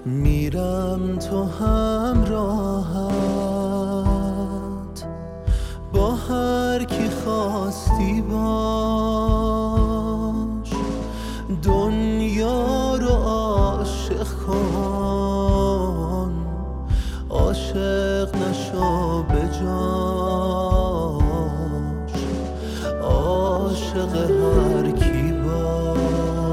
میرم تو همراهت، با هر کی خواستی باش، دنیا رو عاشق کن، عاشق نشو به جاش، عاشق هر کی باش.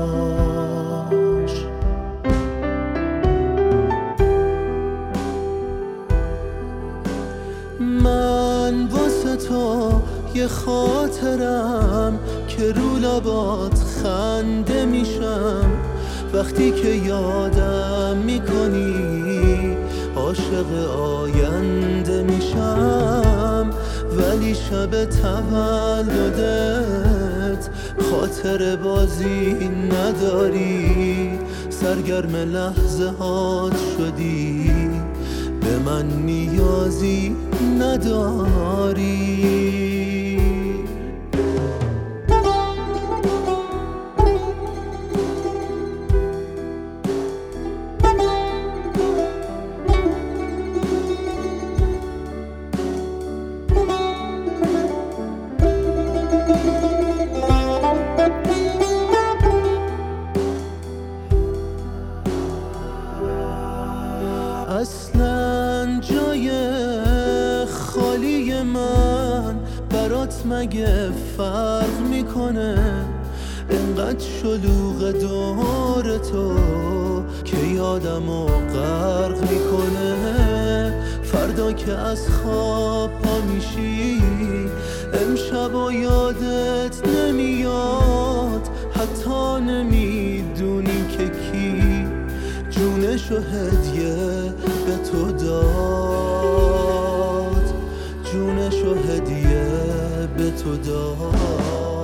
من واسه تو یه خاطرم که رو لبات خنده میشم، وقتی که یادم میکنی عاشق آینده میشم. ولی شب تولدت خاطر بازی نداری، سرگرم لحظه هات شدی، به من نیازی نداری. اصلا جای خالی من برات مگه فرق میکنه؟ انقدر شلوغ دور تو که یادمو غرق میکنه. فردا که از خواب پا میشی امشب و یادت نمیاد، حتی نمیدونی که کی جونشو هدیه به تو داد، جونشو هدیه به تو داد.